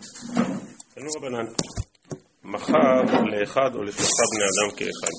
תנו רבנן, מכר לאחד או לשלושה בני אדם כאחד.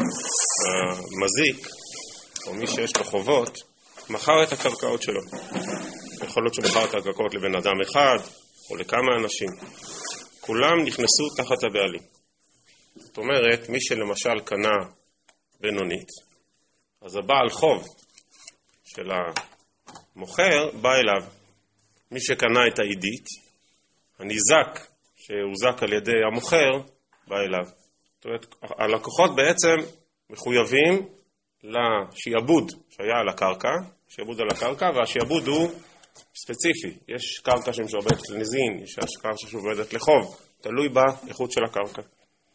המזיק, או מי שיש לו חובות, מכר את הקרקעות שלו. יכול להיות שמכר את הקרקעות לבן אדם אחד, או לכמה אנשים. כולם נכנסו תחת הבעלים. זאת אומרת, מי שלמשל קנה בינונית, אז הבעל חוב של המוכר בא אליו. מי שקנה את העידית, הניזק שהוזק על ידי המוכר, בא אליו. זאת אומרת, הלקוחות בעצם מחויבים לשיעבוד שהיה על הקרקע, שיעבוד על הקרקע, והשיעבוד הוא ספציפי. יש קרקע שמשועבדת לנזין, יש קרקע שמשועבדת לחוב, תלוי באיכות של הקרקע.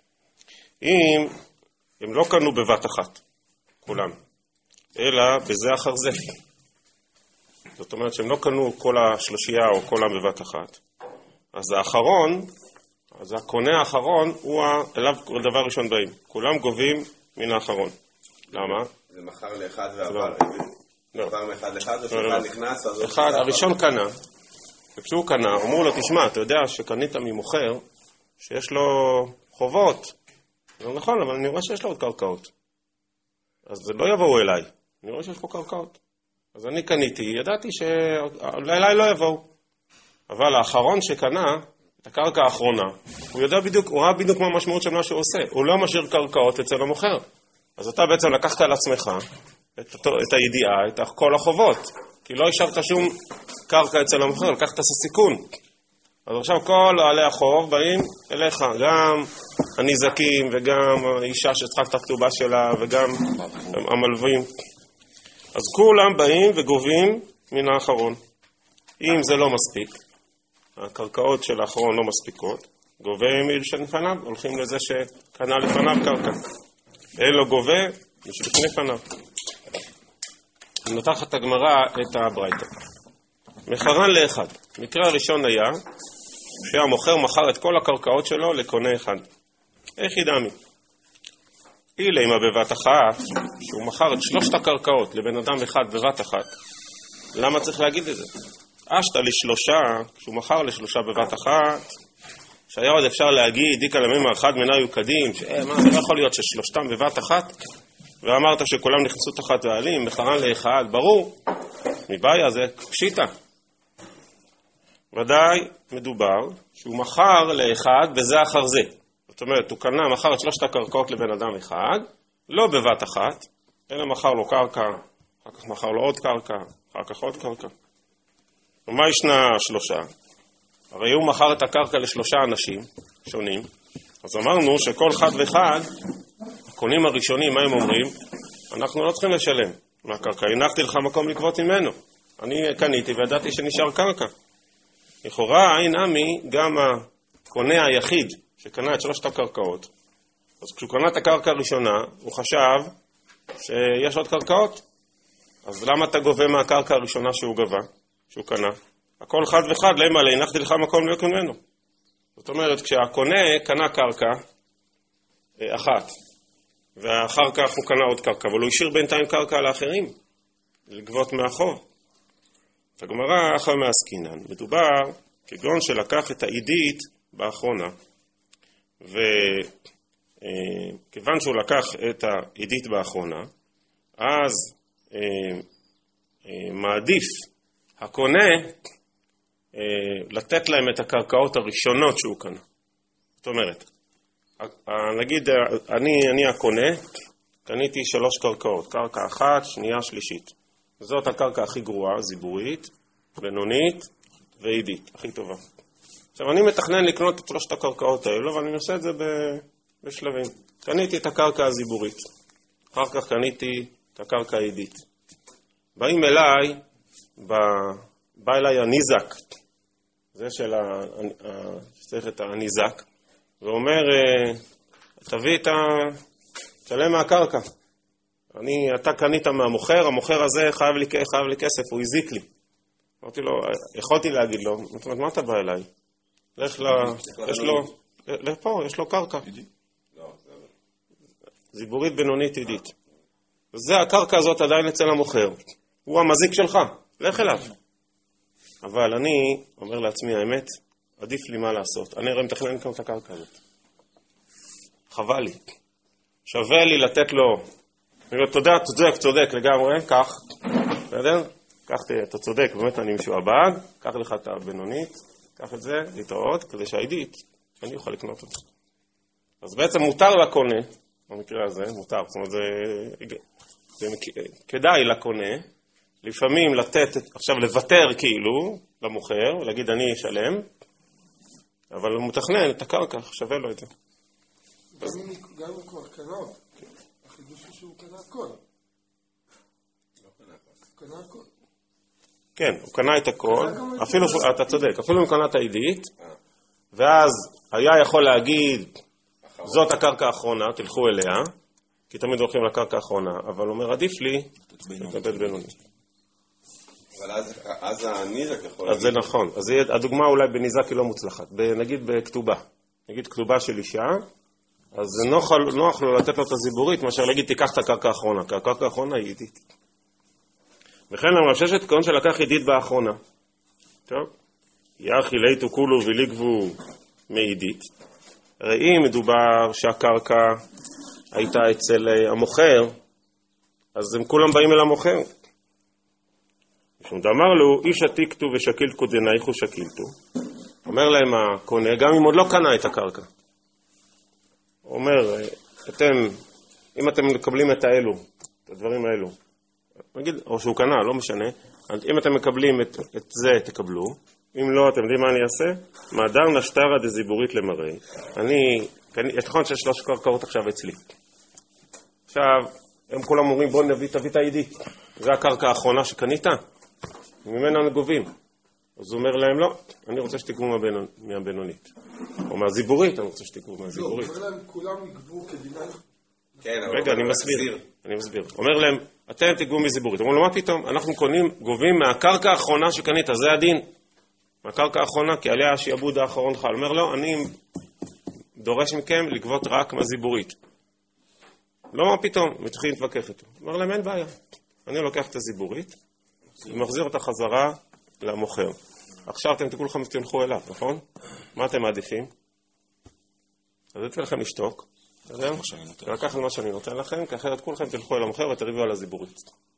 אם הם לא קנו בבת אחת, כולם, אלא בזה אחר זה. זאת אומרת שהם לא קנו כל השלושייה או כולם בבת אחת. אז האחרון, אז הקונה האחרון הוא אליו דבר ראשון באים. כולם גובים מן האחרון. למה? זה מכר לאחד ועבר. עבר מאחד לאחד, או שאחד נכנס, אז אחד, הראשון קנה. וכשהוא קנה, אמרו לו, תשמע, אתה יודע שקנית ממוכר שיש לו חובות. זה נכון, אבל אני רואה שיש לו עוד קרקעות. אז זה לא יבואו אליי. אני רואה שיש פה קרקעות. אז אני קניתי, ידעתי שאולי לא יבואו. אבל האחרון שקנה את הקרקע האחרונה, הוא ראה בדיוק מה המשמעות של מה שהוא עושה. הוא לא משאיר קרקעות אצל המוכר. אז אתה בעצם לקחת על עצמך את הידיעה, את כל החובות. כי לא השארת שום קרקע אצל המוכר, לקחת את הסיכון. אז עכשיו כל עלי החוב באים אליך, גם הנזקים וגם האישה שצריכה את הכתובה שלה וגם המלווים. אז כולם באים וגובים מן האחרון. אם זה לא מספיק, הקרקעות של האחרון לא מספיקות, גובה מי שלפניו, הולכים לזה שקנה לפניו קרקע. אין לו גובה, מי שלפני פניו. נותחת הגמרא את הברייתא. מכרן לאחד. מקרה הראשון היה שהמוכר מכר את כל הקרקעות שלו לקונה אחד. איך ידעמי? אילה אם בבת אחת, שהוא מכר את 3 הקרקעות לבן אדם אחד בבת אחת. למה צריך להגיד את זה? אשתה ל3, כשהוא מכר ל3 בבת אחת, שהיה עוד אפשר להגיד, דיקה למימה אחד מנהיו קדים, זה לא יכול להיות ש3 בבת אחת, ואמרת שכולם נכנסו תחת בעלים, מכרן לאחד, ברור, מבעיה זה פשיטה. ודאי מדובר שהוא מכר לאחד בזה אחר זה. זאת אומרת, הוא קנה, מכר את 3 הקרקעות לבן אדם אחד, לא בבת אחת, אלא מכר לו קרקע, אחר כך מכר לו עוד קרקע, אחר כך עוד קרקע. ומה ישנה 3? הרי הוא מכר את הקרקע ל3 אנשים שונים, אז אמרנו שכל אחד ואחד, הקונים הראשונים, מה הם אומרים? אנחנו לא צריכים לשלם מהקרקע, הנחתי לך מקום לקבות ממנו. אני קניתי וידעתי שנשאר קרקע. לכאורה, אין עמי, גם הקונה היחיד שקנה את 3 הקרקעות, אז כשהוא קנה את הקרקע הראשונה, הוא חשב שיש עוד קרקעות. אז למה אתה גובה מהקרקע הראשונה שהוא גבה, שהוא קנה? הכל אחד ואחד, למה להנחתי לך מקום לקנות ממנו. זאת אומרת, כשהקונה קנה קרקע אחת, ואחר כך הוא קנה עוד קרקע, אבל הוא השאיר בינתיים קרקע לאחרים, לגבות מהחוב. את הגמרא אחר מעסקינן, מדובר כגון שלקח את העידית באחרונה, וכיוון שהוא לקח את העידית באחרונה, אז מעדיף הקונה לתת להם את הקרקעות הראשונות שהוא קנה. זאת אומרת, נגיד אני הקונה, קניתי 3 קרקעות, קרקע אחת, שנייה, שלישית. זאת הקרקע הכי גרועה, זיבורית, בינונית ועידית, הכי טובה. עכשיו אני מתכנן לקנות את 3 הקרקעות האלו, אבל אני עושה את זה בשלבים. קניתי את הקרקע הזיבורית, אחר כך קניתי את הקרקע העידית. באים אליי, בא אליי הניזק, זה שצריך את הניזק, ואומר, תביא תשלם מהקרקע. אתה קנית מהמוכר, המוכר הזה חייב לי כסף, הוא הזיק לי. אמרתי לו, יכולתי להגיד לו, זאת אומרת, מה אתה בא אליי? לך יש לו קרקע. זיבורית בינונית עידית. וזה הקרקע הזאת עדיין אצל המוכר. הוא המזיק שלך, לך אליו. אבל אני אומר לעצמי האמת, עדיף לי מה לעשות. אני הרי מתכנן לקנות את הקרקע הזאת. חבל לי. שווה לי לתת לו, אני אומר, תודה, צודק לגמרי, כך, בסדר? קח, אתה צודק, באמת אני משועבד, קח לך את הבינונית, קח את זה, להתראות, כדי שהעידית, אני אוכל לקנות את זה. אז בעצם מותר לקונה, במקרה הזה, מותר, זאת אומרת, זה כדאי לקונה, לפעמים לתת, עכשיו לוותר כאילו, למוכר, ולהגיד אני אשלם, אבל הוא מתכנן את הקרקע, שווה לו את זה. גם הוא כבר קנה, החידוש הוא שהוא קנה הכל. הוא קנה הכל. כן, הוא קנה את הכל, אפילו, אתה צודק, אפילו הוא קנה את העידית, ואז היה יכול להגיד, זאת הקרקע האחרונה, תלכו אליה, כי תמיד הולכים לקרקע האחרונה, אבל הוא אומר, עדיף לי, לקבל בינוני. אבל אז הניזק יכול... אז זה נכון, אז הדוגמה אולי בניזק היא לא מוצלחת, נגיד בכתובה, נגיד כתובה של אישה, אז זה נוח לו לתת לו את הזיבורית, מאשר להגיד, תיקח את הקרקע האחרונה, כי הקרקע האחרונה היא עידית. וכן למה ששת קרון שלקח עידית באחרונה. טוב? יחי ליתו כולו וליגבו מעידית. הרי אם מדובר שהקרקע הייתה אצל המוכר, אז הם כולם באים אל המוכר. משום דאמר לו, איש עתיקתו ושקילתו דנייכו שקילתו. אומר להם הקונה, גם אם עוד לא קנה את הקרקע. הוא אומר, אם אתם מקבלים את האלו, את הדברים האלו, נגיד, או שהוא קנה, לא משנה, אם אתם מקבלים את זה, תקבלו. אם לא, אתם יודעים מה אני אעשה? מהדר נשטרה דזיבורית למראי. יש נכון שיש 3 קרקעות עכשיו אצלי. עכשיו, הם כולם אומרים, בוא תביא את העידית. זה הקרקע האחרונה שקנית, ממנה גובים. אז הוא אומר להם, לא, אני רוצה שתגבו מהבינונית. או מהזיבורית, אני רוצה שתגבו מהזיבורית. לא, אומר להם, כולם יגבו כדיניים. רגע, אני מסביר. אומר להם, אתם תגבו מזיבורית. אומרים לו, מה פתאום? אנחנו גובים מהקרקע האחרונה שקנית, זה הדין. מהקרקע האחרונה, כי עליה השיעבוד האחרון חל. אומר לו, אני דורש מכם לגבות רק מהזיבורית. לא, מה פתאום? מתחילים להתווכח איתו. אומר להם, אין בעיה. אני לוקח את הזיבורית, ומחזיר אותה חזרה למוכר. עכשיו אתם כולכם תלכו אליו, נכון? מה אתם מעדיפים? אז אתן לכם לשתוק. לקח על מה שאני נותן לכם, כי אחרת כולכם תלכו אל המוכר ותריבו על הזיבורית.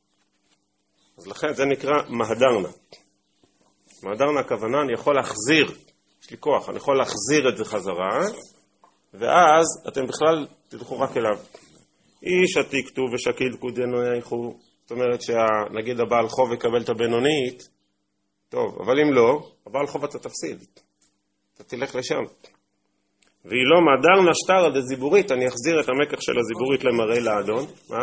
אז לכן זה נקרא מהדרנה. מהדרנה הכוונה, אני יכול להחזיר, יש לי כוח, אני יכול להחזיר את זה חזרה, ואז אתם בכלל תלכו רק אליו. איש עתיקתו ושקילתו דנייכו, זאת אומרת שנגיד הבעל חוב יקבל את הבינונית, טוב, אבל אם לא, הבעל חוב אתה תפסיד. אתה תלך לשם. והיא לא מהדר נשטרה דזיבורית, אני אחזיר את המקח של הזיבורית למראי לאדון. מה?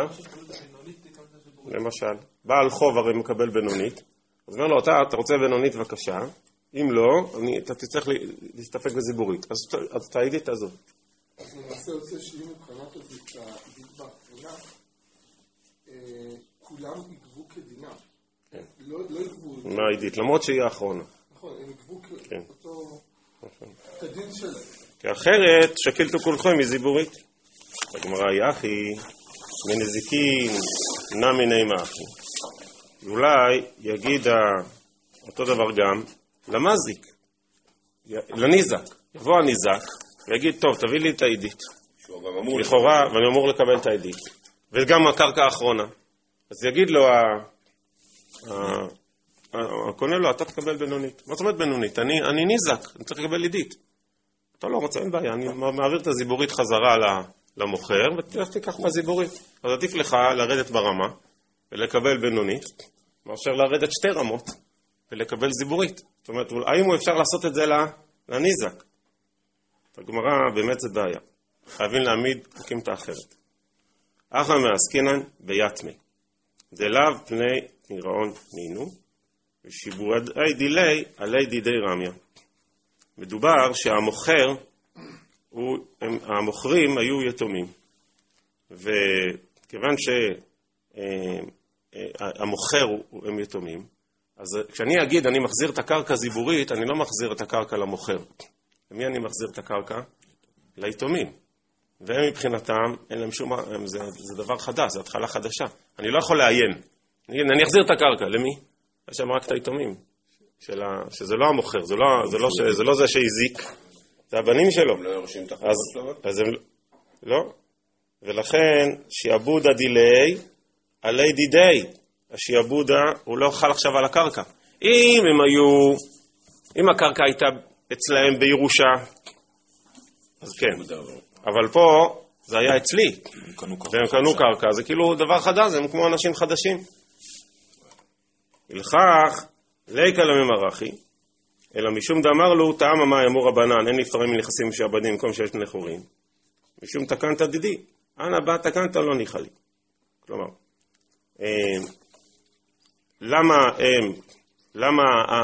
למשל, בעל חוב הרי מקבל בינונית, אז אומר לו, אתה רוצה בינונית בבקשה, אם לא, אתה תצטרך להסתפק בזיבורית. אז תעידי את הזו. אז למעשה עושה שאם הוא קראת את זה כעידית באחרונה, כולם יגבו כדינה. לא יגבו... מה העידית? למרות שהיא האחרונה. נכון, הם יגבו כאותו... כדין שלהם. כי אחרת שקילתו כולכם מזיבורית. הגמרא יחי, מנזיקין, נמיני מאחי. אולי יגיד אותו דבר גם למזיק, לניזק. יבוא הניזק ויגיד, טוב, תביא לי את העידית. לכאורה, ואני אמור לקבל את העידית. וגם הקרקע האחרונה. אז יגיד לו, הקונה לו, אתה תקבל בינונית. מה זאת אומרת בינונית? אני ניזק, אני צריך לקבל עידית. אתה לא רוצה, אין בעיה, אני מעביר את הזיבורית חזרה למוכר, ותיקח מהזיבורית. אז עדיף לך לרדת ברמה, ולקבל בינונית, מאשר לרדת 2 רמות, ולקבל זיבורית. זאת אומרת, האם הוא אפשר לעשות את זה לניזק? הגמרא באמת זה בעיה. חייבים להעמיד חוקים אחרת. אחא מעסקינן ביתמי. דלאו פני נגרעון נינו, ושיבועי דילי עלי דידי רמיה. מדובר שהמוכרים היו יתומים, וכיוון שהמוכר הם יתומים, אז כשאני אגיד אני מחזיר את הקרקע זיבורית, אני לא מחזיר את הקרקע למוכר. למי אני מחזיר את הקרקע? ליתומים. והם מבחינתם, אין להם שום, זה דבר חדש, זה התחלה חדשה. אני לא יכול לעיין. אני אחזיר את הקרקע, למי? יש שם רק את היתומים. שזה לא המוכר, זה לא זה שהזיק, זה הבנים שלו. הם לא יורשים את החובות שלו? אז הם לא. ולכן שיעבודה דילי עלי דידי. השיעבודה הוא לא חל עכשיו על הקרקע. אם הקרקע הייתה אצלהם בירושה, אז כן. אבל פה זה היה אצלי. והם קנו קרקע. זה כאילו דבר חדש, הם כמו אנשים חדשים. הלכך, ליקה לממרחי, אלא משום דאמר לו, טעם המה יאמור רבנן, אין נפטרים מנכסים משעבדים במקום שיש נכורים. משום תקנת דידי, אנא בא תקנת לא ניחא לי. כלומר, למה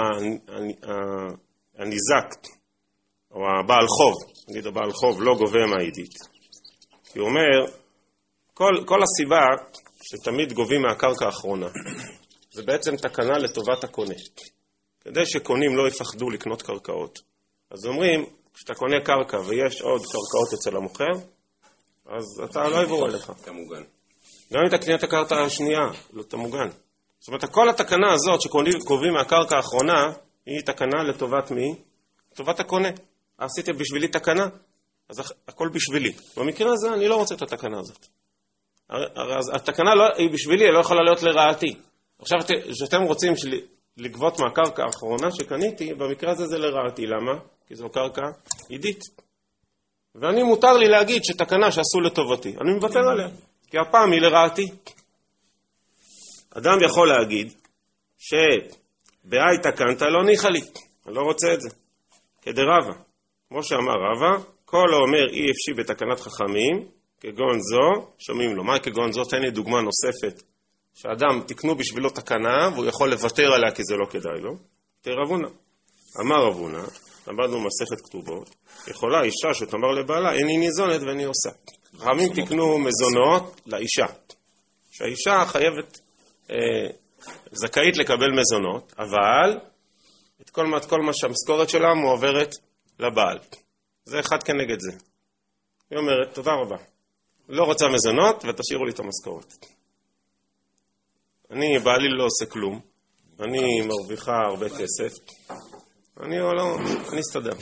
הניזק, או הבעל חוב, נגיד הבעל חוב לא גובה מהעידית? כי הוא אומר, כל הסיבה שתמיד גובים מהקרקע האחרונה, זה בעצם תקנה לטובת הקונה. כדי שקונים לא יפחדו לקנות קרקעות. אז אומרים, כשאתה קונה קרקע ויש עוד קרקעות אצל המוכר, אז אתה לא יבואו אליך. אתה מוגן. גם אם אתה קנה את הקרקע השנייה, לא אתה מוגן. זאת אומרת, כל התקנה הזאת שקובעים מהקרקע האחרונה, היא תקנה לטובת מי? לטובת הקונה. עשיתי בשבילי תקנה, אז הכל בשבילי. במקרה הזה אני לא רוצה את התקנה הזאת. אז התקנה היא בשבילי, היא לא יכולה להיות לרעתי. עכשיו, שאתם רוצים לגבות מהקרקע האחרונה שקניתי, במקרה הזה זה לרעתי. למה? כי זו קרקע עידית. ואני מותר לי להגיד שתקנה שעשו לטובתי. אני מבטל עליה, כי הפעם היא לרעתי. אדם יכול להגיד שבאי תקנת לא ניחא לי. אני לא רוצה את זה. כדרבה. כמו שאמר רבא, כל האומר אי אפשי בתקנת חכמים, כגון זו, שומעים לו. מה כגון זו? תן לי דוגמה נוספת. שאדם תקנו בשבילו תקנה, והוא יכול לוותר עליה כי זה לא כדאי לו. תרבונה. אמר רבונה, למדנו מסכת כתובות, יכולה אישה שתאמר לבעלה, איני ניזונת ואני עושה. חכמים תקנו מזונות לאישה. שהאישה חייבת, זכאית לקבל מזונות, אבל את כל מה שהמשכורת שלה מועברת לבעל. זה אחד כנגד זה. היא אומרת, תודה רבה. לא רוצה מזונות ותשאירו לי את המשכורת. אני, בעלי לא עושה כלום, אני מרוויחה הרבה כסף, אני אסתדר.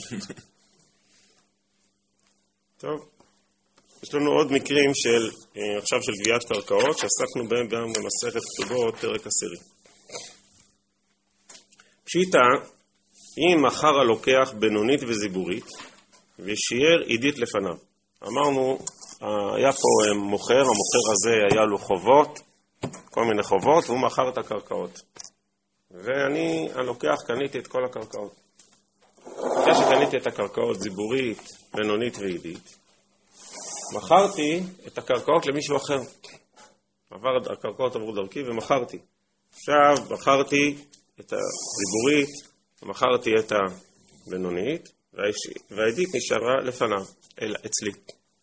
טוב, יש לנו עוד מקרים עכשיו של גביית קרקעות, שעסקנו בהם גם במסכת כתובות, פרק 10. פשיטה, אם מכר הלוקח בינונית וזיבורית, ושיער עידית לפניו. אמרנו, היה פה מוכר, המוכר הזה היה לו חובות, כל מיני חובות, והוא מכר את הקרקעות. ואני, הלוקח, קניתי את כל הקרקעות. אחרי שקניתי את הקרקעות זיבורית, בינונית ועידית, מכרתי את הקרקעות למישהו אחר. הקרקעות עברו דרכי ומכרתי. עכשיו מכרתי את הזיבורית, מכרתי את הבינונית, והעידית נשארה לפניו, אצלי.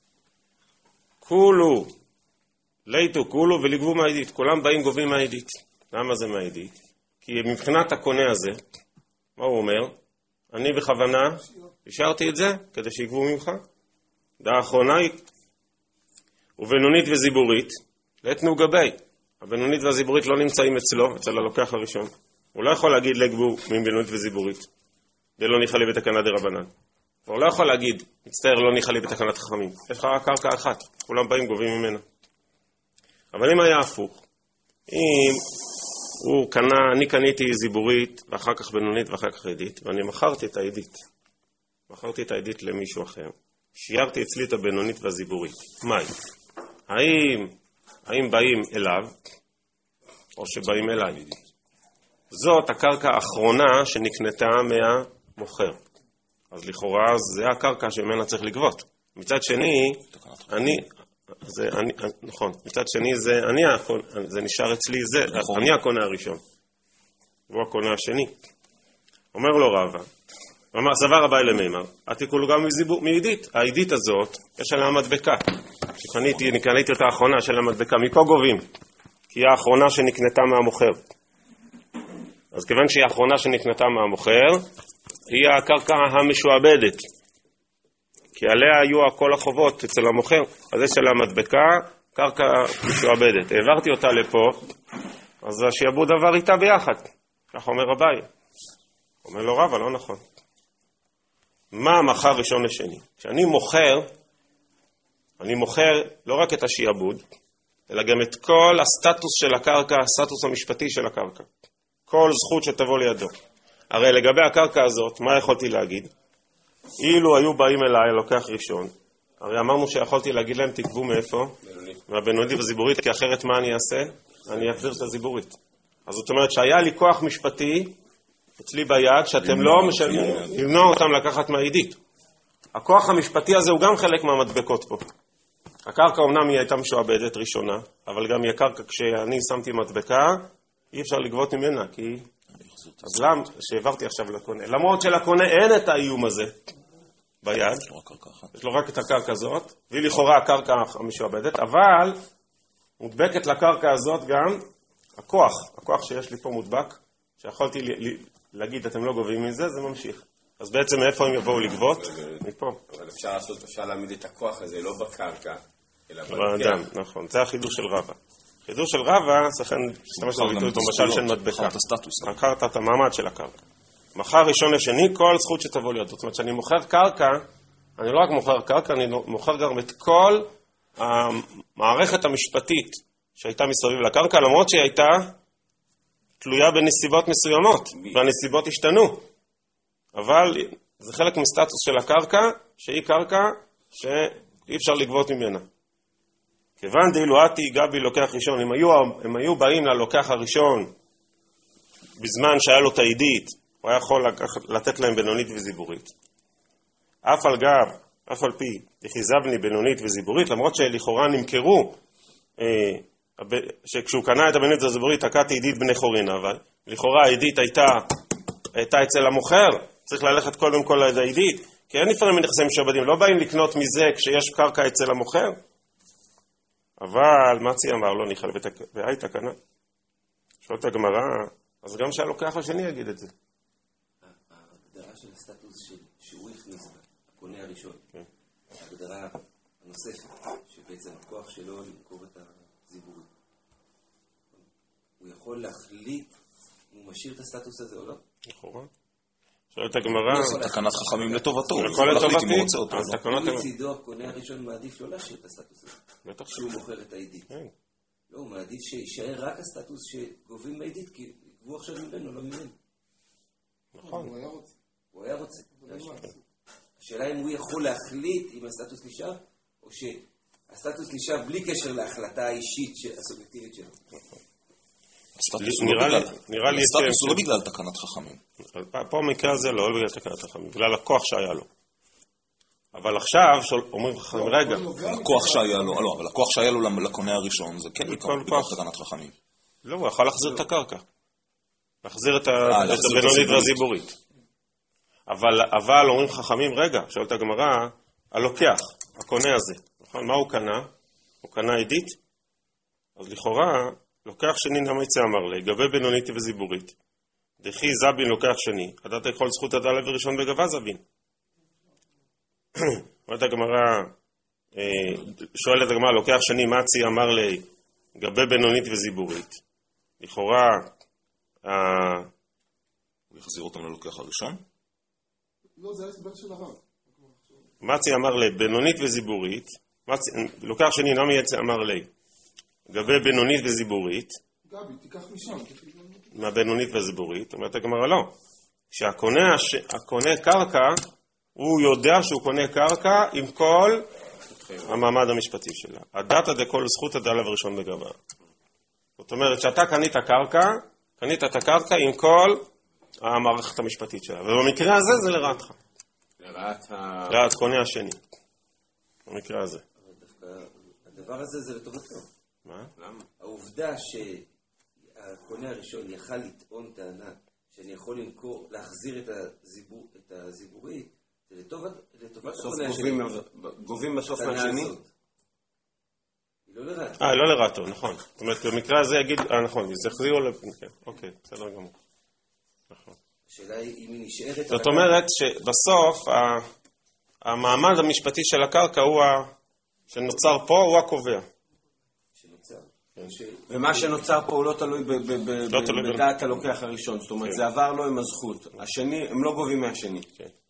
כולו, ליתו כולו ולגבו מהעידית. כולם באים גובים מהעידית. למה זה מהעידית? כי מבחינת הקונה הזה, מה הוא אומר? אני בכוונה השארתי את זה כדי שיגבו ממך. דעה האחרונה היא, ובינונית וזיבורית, לתנו גבי. הבינונית והזיבורית לא נמצאים אצלו, אצל הלוקח הראשון. הוא לא יכול להגיד לגבו מבינונית וזיבורית. זה לא ניחא לי בתקנה דרבנן. הוא לא יכול להגיד, מצטער, לא ניחא לי בתקנת חכמים. יש לך רק קרקע אחת, כולם באים גובים ממנה. אבל אם היה הפוך, אם הוא קנה, אני קניתי זיבורית, ואחר כך בינונית ואחר כך עידית, ואני מכרתי את העידית. מכרתי את העידית למישהו אחר. שיירתי אצלי את הבינונית והזיבורית. מהי? האם באים אליו, או שבאים אליי? זאת הקרקע האחרונה שנקנתה מהמוכר. אז לכאורה זה הקרקע שממנה צריך לגבות. מצד שני, נכון, מצד שני זה נשאר אצלי, אני הקונה הראשון. והוא הקונה השני. אומר לו רבא, אמר, סבר הבא אלה מימר, התיקולו גם מעידית. העידית הזאת, יש עליה מדבקה. קניתי אותה האחרונה של המדבקה, מפה גובים. כי היא האחרונה שנקנתה מהמוכר. אז כיוון שהיא האחרונה שנקנתה מהמוכר, היא הקרקע המשועבדת. כי עליה היו כל החובות אצל המוכר. אז יש עליה מדבקה, קרקע משועבדת. העברתי אותה לפה, אז השיעבוד עבר איתה ביחד. כך אומר אביי. אומר לו רבא, לא נכון. מה מכר ראשון לשני? כשאני מוכר, אני מוכר לא רק את השיעבוד, אלא גם את כל הסטטוס של הקרקע, הסטטוס המשפטי של הקרקע. כל זכות שתבוא לידו. הרי לגבי הקרקע הזאת, מה יכולתי להגיד? אילו היו באים אליי, לוקח ראשון, הרי אמרנו שיכולתי להגיד להם, תקבו מאיפה? מהבינונית וזיבורית, כי אחרת מה אני אעשה? אני אחזיר את הזיבורית. אז זאת אומרת שהיה לי כוח משפטי אצלי ביד, שאתם לא משלמים, למנוע אותם לקחת מהעידית. הכוח המשפטי הזה הוא גם חלק מהמדבקות פה. הקרקע אומנם היא הייתה משועבדת ראשונה, אבל גם היא הקרקע כשאני שמתי מדבקה, אי אפשר לגבות ממנה, כי... אז למה שהעברתי עכשיו לקונה? למרות שלקונה אין את האיום הזה ביד, יש לו רק את הקרקע הזאת, והיא לכאורה הקרקע המשועבדת, אבל מודבקת לקרקע הזאת גם הכוח שיש לי פה מודבק, שיכולתי להגיד אתם לא גובים מזה, זה ממשיך. אז בעצם איפה הם יבואו לגבות? מפה. אבל אפשר להעמיד את הכוח הזה לא בקרקע, אלא באדם, נכון. זה החידוש של רבא. חידוש של רבא, צריכים להשתמש בביטוי במשל של מדבקה. מכרת את המעמד של הקרקע. מכר ראשון לשני, כל זכות שתבוא לידו. זאת אומרת, שאני מוכר קרקע, אני לא רק מוכר קרקע, אני מוכר גם את כל המערכת המשפטית שהייתה מסביב לקרקע, למרות שהיא הייתה תלויה בנסיבות מסוימות, והנסיבות השתנו. אבל זה חלק מסטטוס של הקרקע, שהיא קרקע שאי אפשר לגבות ממנה. כיוון דאילו עתי גבי לוקח ראשון, הם היו באים ללוקח הראשון בזמן שהיה לו את העידית, הוא היה יכול לתת להם בינונית וזיבורית. אף על פי יחיזבני בינונית וזיבורית, למרות שלכאורה נמכרו, שכשהוא קנה את הבינונית והזיבורית, תקעתי עידית בני חורין, אבל לכאורה העידית הייתה אצל המוכר, צריך ללכת קודם כל לעידית, כי אין לפעמים מנכסים משועבדים, לא באים לקנות מזה כשיש קרקע אצל המוכר. אבל מצי אמר לו, ניחל והיית קנה. שואלת הגמרא, אז גם שהלוקח השני יגיד את זה. ההגדרה של הסטטוס שהוא הכניס, הקונה הראשון, ההגדרה הנוספת, שבעצם הכוח שלו למכור את הזיבורית. הוא יכול להחליט אם הוא משאיר את הסטטוס הזה או לא? לכאורה. שואלת הגמרא, זה תקנת חכמים לטובתו. הכל לטובתי. אם לצידו הקונה הראשון מעדיף לא להשאיר את הסטטוס הזה, כשהוא מוכר את העידית. לא, הוא מעדיף שישאר רק הסטטוס שגובים מעידית, כי גבו עכשיו ממנו, לא ממנו. נכון. הוא היה רוצה. השאלה אם הוא יכול להחליט אם הסטטוס נשאר, או שהסטטוס נשאר בלי קשר להחלטה האישית הסובייקטיבית שלו. נראה לי הסטטוס הוא לא בגלל תקנת חכמים. פה המקרה הזה לא בגלל תקנת חכמים, בגלל הכוח שהיה לו. אבל עכשיו אומרים חכמים, רגע, הכוח שהיה לו, לא, אבל הכוח שהיה לו לקונה הראשון זה כן בגלל תקנת חכמים. לא, הוא יכול להחזיר את הקרקע. להחזיר את הבינונית והזיבורית. אבל אומרים חכמים, רגע, שואלת הגמרא, הלוקח, הקונה הזה, נכון? מה הוא קנה? הוא קנה עידית? אז לכאורה, לוקח שני נמצא אמר לי, גבי בינונית וזיבורית. דחי זבין לוקח שני, עדת כל זכות עדה לב ראשון בגבה זבין. אומרת הגמרא, שואלת הגמרא, לוקח שני מצי אמר לי, גבי בינונית וזיבורית. לכאורה, הוא יחזיר אותם ללוקח הראשון? לא, זה ההסבר של הרב. מצי אמר לי, בינונית וזיבורית, לוקח שני נמצא אמר לי, גבי בינונית וזיבורית, גבי, תיקח משם. מהבינונית והזיבורית, אומרת הגמרא לא. כשהקונה קרקע, הוא יודע שהוא קונה קרקע עם כל המעמד המשפטי שלה. הדתא דכל זכות עדה לב ראשון בגבה. זאת אומרת שאתה קנית את הקרקע עם כל המערכת המשפטית שלה. ובמקרה הזה זה לרעתך. לרעת קונה השני. במקרה הזה. אבל דווקא הדבר הזה זה לטובתו. מה? למה? העובדה שהקונה הראשון יכל לטעון טענה שאני יכול להחזיר את הזיבורית, זה לטובת הקונה השני. גובים בסוף מהשני? היא לא לרעתו. לא לרעתו, נכון. זאת אומרת, במקרה הזה יגיד, נכון, זה חזירו אוקיי, בסדר גמור. נכון. השאלה היא אם היא נשארת... זאת אומרת שבסוף המעמד המשפטי של הקרקע הוא שנוצר פה, הוא הקובע. שנוצר. ומה שנוצר פה הוא לא תלוי בדעת הלוקח הראשון, זאת אומרת, זה עבר לו עם הזכות. השני, הם לא גובים מהשני.